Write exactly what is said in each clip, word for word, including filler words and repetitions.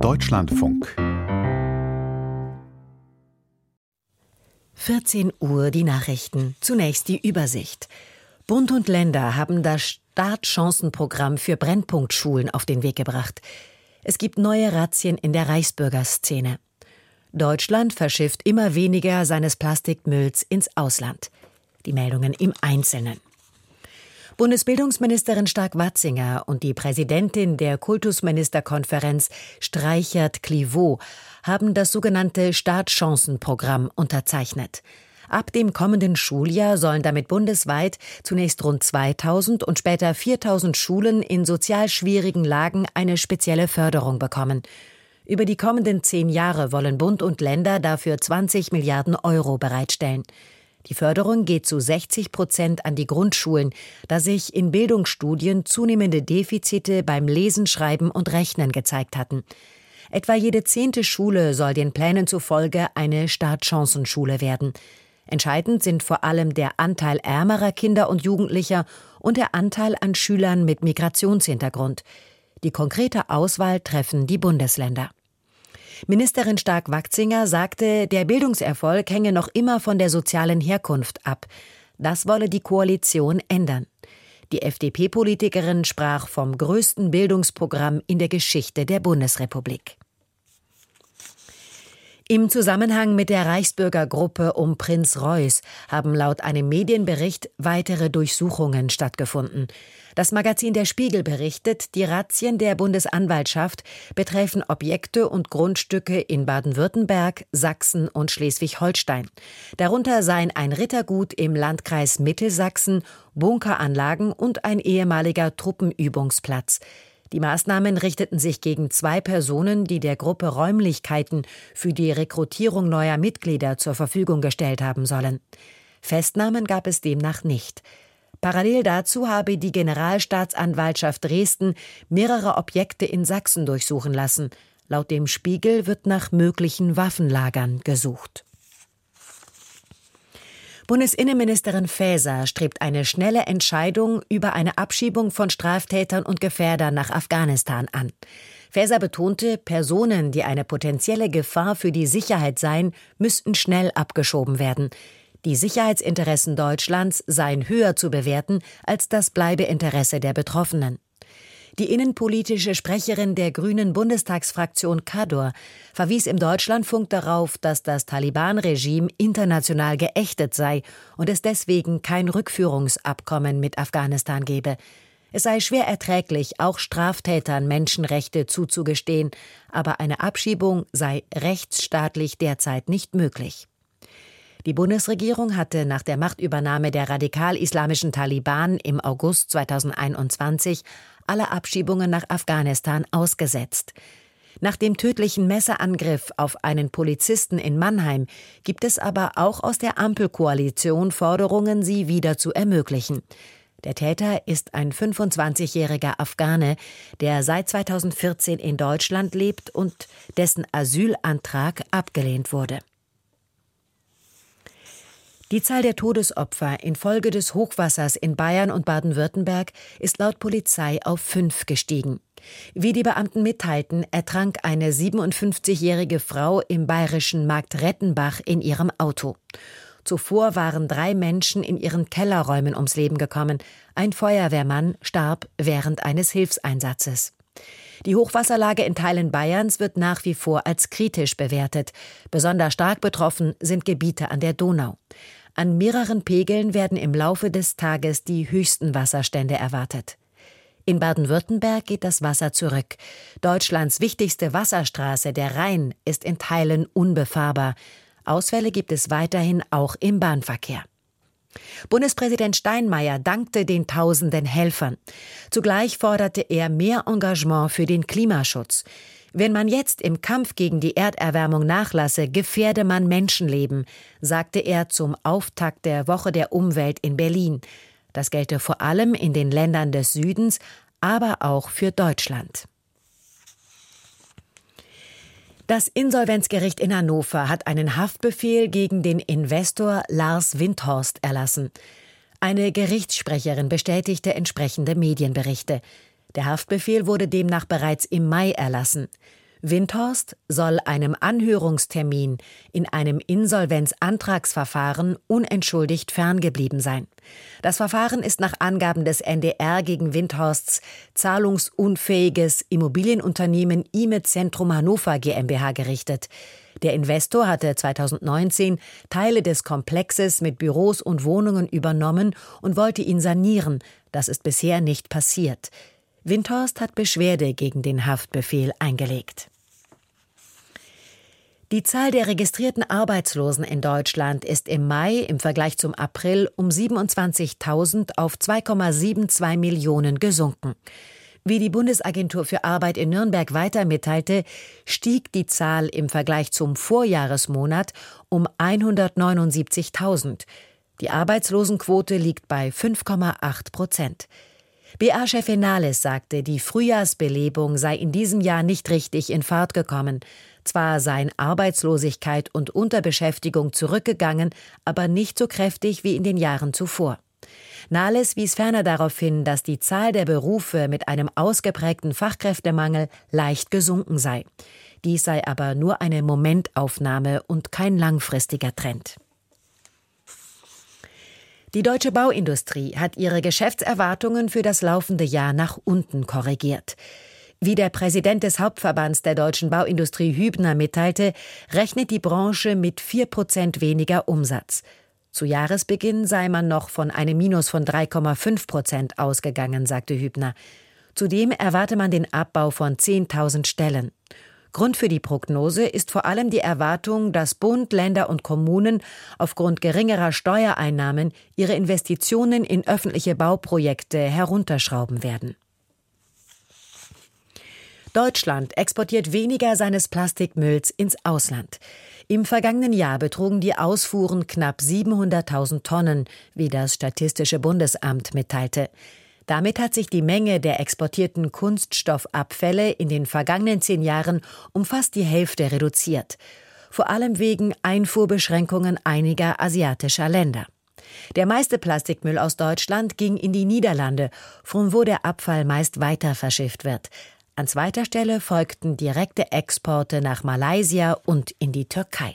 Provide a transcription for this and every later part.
Deutschlandfunk. vierzehn Uhr die Nachrichten. Zunächst die Übersicht. Bund und Länder haben das Startchancenprogramm für Brennpunktschulen auf den Weg gebracht. Es gibt neue Razzien in der Reichsbürgerszene. Deutschland verschifft immer weniger seines Plastikmülls ins Ausland. Die Meldungen im Einzelnen. Bundesbildungsministerin Stark-Watzinger und die Präsidentin der Kultusministerkonferenz Streichert-Clivaux haben das sogenannte Startchancenprogramm unterzeichnet. Ab dem kommenden Schuljahr sollen damit bundesweit zunächst rund zweitausend und später viertausend Schulen in sozial schwierigen Lagen eine spezielle Förderung bekommen. Über die kommenden zehn Jahre wollen Bund und Länder dafür zwanzig Milliarden Euro bereitstellen. Die Förderung geht zu sechzig Prozent an die Grundschulen, da sich in Bildungsstudien zunehmende Defizite beim Lesen, Schreiben und Rechnen gezeigt hatten. Etwa jede zehnte Schule soll den Plänen zufolge eine Startchancenschule werden. Entscheidend sind vor allem der Anteil ärmerer Kinder und Jugendlicher und der Anteil an Schülern mit Migrationshintergrund. Die konkrete Auswahl treffen die Bundesländer. Ministerin Stark-Watzinger sagte, der Bildungserfolg hänge noch immer von der sozialen Herkunft ab. Das wolle die Koalition ändern. Die F D P-Politikerin sprach vom größten Bildungsprogramm in der Geschichte der Bundesrepublik. Im Zusammenhang mit der Reichsbürgergruppe um Prinz Reuß haben laut einem Medienbericht weitere Durchsuchungen stattgefunden. Das Magazin Der Spiegel berichtet, die Razzien der Bundesanwaltschaft betreffen Objekte und Grundstücke in Baden-Württemberg, Sachsen und Schleswig-Holstein. Darunter seien ein Rittergut im Landkreis Mittelsachsen, Bunkeranlagen und ein ehemaliger Truppenübungsplatz. Die Maßnahmen richteten sich gegen zwei Personen, die der Gruppe Räumlichkeiten für die Rekrutierung neuer Mitglieder zur Verfügung gestellt haben sollen. Festnahmen gab es demnach nicht. Parallel dazu habe die Generalstaatsanwaltschaft Dresden mehrere Objekte in Sachsen durchsuchen lassen. Laut dem Spiegel wird nach möglichen Waffenlagern gesucht. Bundesinnenministerin Faeser strebt eine schnelle Entscheidung über eine Abschiebung von Straftätern und Gefährdern nach Afghanistan an. Faeser betonte, Personen, die eine potenzielle Gefahr für die Sicherheit seien, müssten schnell abgeschoben werden. Die Sicherheitsinteressen Deutschlands seien höher zu bewerten als das Bleibeinteresse der Betroffenen. Die innenpolitische Sprecherin der grünen Bundestagsfraktion Kador verwies im Deutschlandfunk darauf, dass das Taliban-Regime international geächtet sei und es deswegen kein Rückführungsabkommen mit Afghanistan gebe. Es sei schwer erträglich, auch Straftätern Menschenrechte zuzugestehen, aber eine Abschiebung sei rechtsstaatlich derzeit nicht möglich. Die Bundesregierung hatte nach der Machtübernahme der radikal-islamischen Taliban im August zweitausendeinundzwanzig alle Abschiebungen nach Afghanistan ausgesetzt. Nach dem tödlichen Messerangriff auf einen Polizisten in Mannheim gibt es aber auch aus der Ampelkoalition Forderungen, sie wieder zu ermöglichen. Der Täter ist ein fünfundzwanzigjähriger Afghane, der seit zweitausendvierzehn in Deutschland lebt und dessen Asylantrag abgelehnt wurde. Die Zahl der Todesopfer infolge des Hochwassers in Bayern und Baden-Württemberg ist laut Polizei auf fünf gestiegen. Wie die Beamten mitteilten, ertrank eine siebenundfünfzigjährige Frau im bayerischen Marktrettenbach in ihrem Auto. Zuvor waren drei Menschen in ihren Kellerräumen ums Leben gekommen. Ein Feuerwehrmann starb während eines Hilfseinsatzes. Die Hochwasserlage in Teilen Bayerns wird nach wie vor als kritisch bewertet. Besonders stark betroffen sind Gebiete an der Donau. An mehreren Pegeln werden im Laufe des Tages die höchsten Wasserstände erwartet. In Baden-Württemberg geht das Wasser zurück. Deutschlands wichtigste Wasserstraße, der Rhein, ist in Teilen unbefahrbar. Ausfälle gibt es weiterhin auch im Bahnverkehr. Bundespräsident Steinmeier dankte den tausenden Helfern. Zugleich forderte er mehr Engagement für den Klimaschutz. Wenn man jetzt im Kampf gegen die Erderwärmung nachlasse, gefährde man Menschenleben, sagte er zum Auftakt der Woche der Umwelt in Berlin. Das gelte vor allem in den Ländern des Südens, aber auch für Deutschland. Das Insolvenzgericht in Hannover hat einen Haftbefehl gegen den Investor Lars Windhorst erlassen. Eine Gerichtssprecherin bestätigte entsprechende Medienberichte. Der Haftbefehl wurde demnach bereits im Mai erlassen. Windhorst soll einem Anhörungstermin in einem Insolvenzantragsverfahren unentschuldigt ferngeblieben sein. Das Verfahren ist nach Angaben des N D R gegen Windhorsts zahlungsunfähiges Immobilienunternehmen IME Zentrum Hannover GmbH gerichtet. Der Investor hatte zweitausendneunzehn Teile des Komplexes mit Büros und Wohnungen übernommen und wollte ihn sanieren. Das ist bisher nicht passiert. Windhorst hat Beschwerde gegen den Haftbefehl eingelegt. Die Zahl der registrierten Arbeitslosen in Deutschland ist im Mai im Vergleich zum April um siebenundzwanzigtausend auf zwei Komma zweiundsiebzig Millionen gesunken. Wie die Bundesagentur für Arbeit in Nürnberg weiter mitteilte, stieg die Zahl im Vergleich zum Vorjahresmonat um hundertneunundsiebzigtausend. Die Arbeitslosenquote liegt bei fünf Komma acht Prozent. B A-Chefin Nahles sagte, die Frühjahrsbelebung sei in diesem Jahr nicht richtig in Fahrt gekommen. Zwar seien Arbeitslosigkeit und Unterbeschäftigung zurückgegangen, aber nicht so kräftig wie in den Jahren zuvor. Nahles wies ferner darauf hin, dass die Zahl der Berufe mit einem ausgeprägten Fachkräftemangel leicht gesunken sei. Dies sei aber nur eine Momentaufnahme und kein langfristiger Trend. Die deutsche Bauindustrie hat ihre Geschäftserwartungen für das laufende Jahr nach unten korrigiert. Wie der Präsident des Hauptverbands der deutschen Bauindustrie Hübner mitteilte, rechnet die Branche mit vier Prozent weniger Umsatz. Zu Jahresbeginn sei man noch von einem Minus von drei Komma fünf Prozent ausgegangen, sagte Hübner. Zudem erwarte man den Abbau von zehntausend Stellen. Grund für die Prognose ist vor allem die Erwartung, dass Bund, Länder und Kommunen aufgrund geringerer Steuereinnahmen ihre Investitionen in öffentliche Bauprojekte herunterschrauben werden. Deutschland exportiert weniger seines Plastikmülls ins Ausland. Im vergangenen Jahr betrugen die Ausfuhren knapp siebenhunderttausend Tonnen, wie das Statistische Bundesamt mitteilte. Damit hat sich die Menge der exportierten Kunststoffabfälle in den vergangenen zehn Jahren um fast die Hälfte reduziert. Vor allem wegen Einfuhrbeschränkungen einiger asiatischer Länder. Der meiste Plastikmüll aus Deutschland ging in die Niederlande, von wo der Abfall meist weiter verschifft wird. An zweiter Stelle folgten direkte Exporte nach Malaysia und in die Türkei.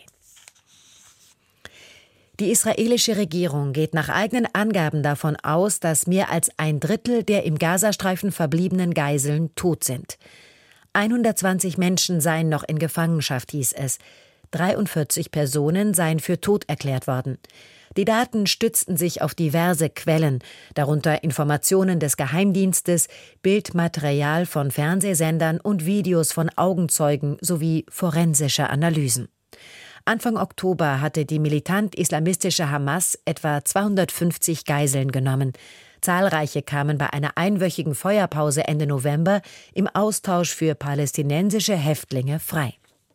Die israelische Regierung geht nach eigenen Angaben davon aus, dass mehr als ein Drittel der im Gazastreifen verbliebenen Geiseln tot sind. hundertzwanzig Menschen seien noch in Gefangenschaft, hieß es. dreiundvierzig Personen seien für tot erklärt worden. Die Daten stützten sich auf diverse Quellen, darunter Informationen des Geheimdienstes, Bildmaterial von Fernsehsendern und Videos von Augenzeugen sowie forensische Analysen. Anfang Oktober hatte die militant-islamistische Hamas etwa zweihundertfünfzig Geiseln genommen. Zahlreiche kamen bei einer einwöchigen Feuerpause Ende November im Austausch für palästinensische Häftlinge frei.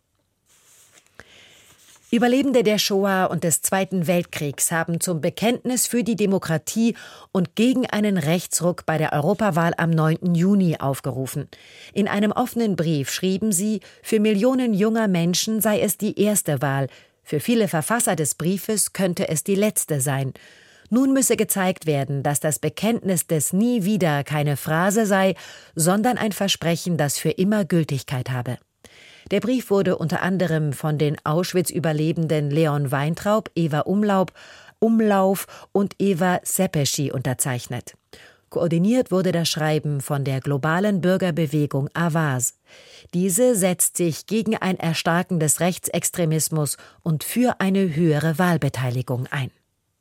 Überlebende der Shoah und des Zweiten Weltkriegs haben zum Bekenntnis für die Demokratie und gegen einen Rechtsruck bei der Europawahl am neunten Juni aufgerufen. In einem offenen Brief schrieben sie, für Millionen junger Menschen sei es die erste Wahl. Für viele Verfasser des Briefes könnte es die letzte sein. Nun müsse gezeigt werden, dass das Bekenntnis des Nie wieder keine Phrase sei, sondern ein Versprechen, das für immer Gültigkeit habe. Der Brief wurde unter anderem von den Auschwitz-Überlebenden Leon Weintraub, Eva Umlaub, Umlauf und Eva Sepeschi unterzeichnet. Koordiniert wurde das Schreiben von der globalen Bürgerbewegung Avaz. Diese setzt sich gegen ein Erstarken des Rechtsextremismus und für eine höhere Wahlbeteiligung ein.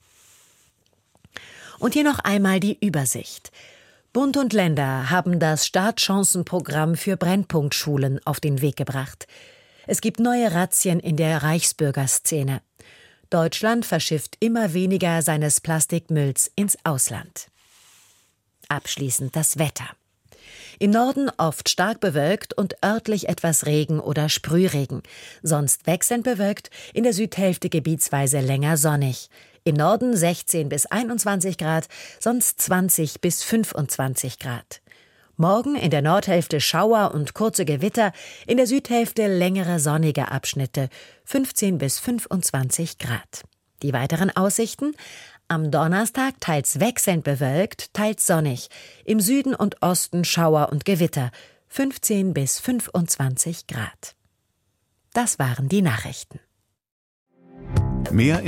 Und hier noch einmal die Übersicht. Bund und Länder haben das Startchancenprogramm für Brennpunktschulen auf den Weg gebracht. Es gibt neue Razzien in der Reichsbürgerszene. Deutschland verschifft immer weniger seines Plastikmülls ins Ausland. Abschließend das Wetter. Im Norden oft stark bewölkt und örtlich etwas Regen oder Sprühregen. Sonst wechselnd bewölkt, in der Südhälfte gebietsweise länger sonnig. Im Norden sechzehn bis einundzwanzig Grad, sonst zwanzig bis fünfundzwanzig Grad. Morgen in der Nordhälfte Schauer und kurze Gewitter, in der Südhälfte längere sonnige Abschnitte, fünfzehn bis fünfundzwanzig Grad. Die weiteren Aussichten: am Donnerstag teils wechselnd bewölkt, teils sonnig. Im Süden und Osten Schauer und Gewitter, fünfzehn bis fünfundzwanzig Grad. Das waren die Nachrichten. Mehr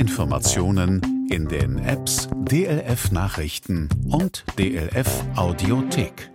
Informationen in den Apps D L F Nachrichten und D L F Audiothek.